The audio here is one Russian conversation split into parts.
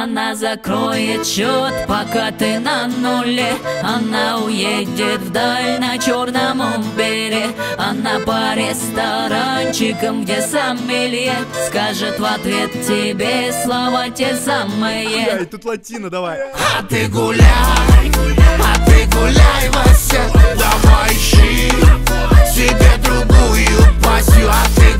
Она закроет счет, пока ты на нуле. Она уедет вдаль на черном Убере. Она по ресторанчикам, где сомелье скажет в ответ тебе слова те самые. Тут латино, давай. А ты гуляй, Вася, давай ищи себе другую пассию. А ты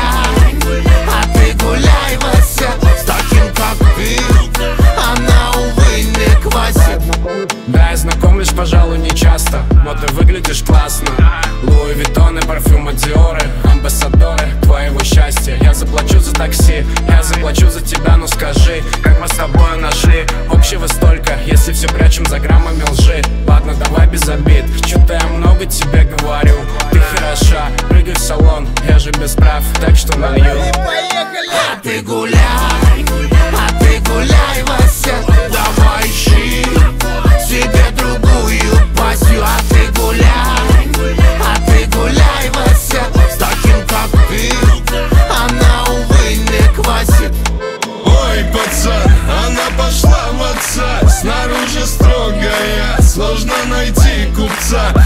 гуляй, Вася, с таким как ты она, увы, не квасит. Да, я знаком лишь, пожалуй, не часто, но ты выглядишь классно. Луи Виттон и парфюмы Диоры, амбассадоры твоего счастья. Я заплачу за такси, я заплачу за тебя, но скажи, как мы с тобой нашли общего столько, если все прячем за граммами лжи. Ладно, давай без обид, что-то я много тебе говорю. Ты хороша, прыгай в салон, я же без прав, так что налью. А ты гуляй, Вася, давай ищи себе другую пассию. А ты гуляй, Вася, с таким как ты она, увы, не квасит. Ой, пацан, она пошла в отца. Снаружи строгая, сложно найти купца.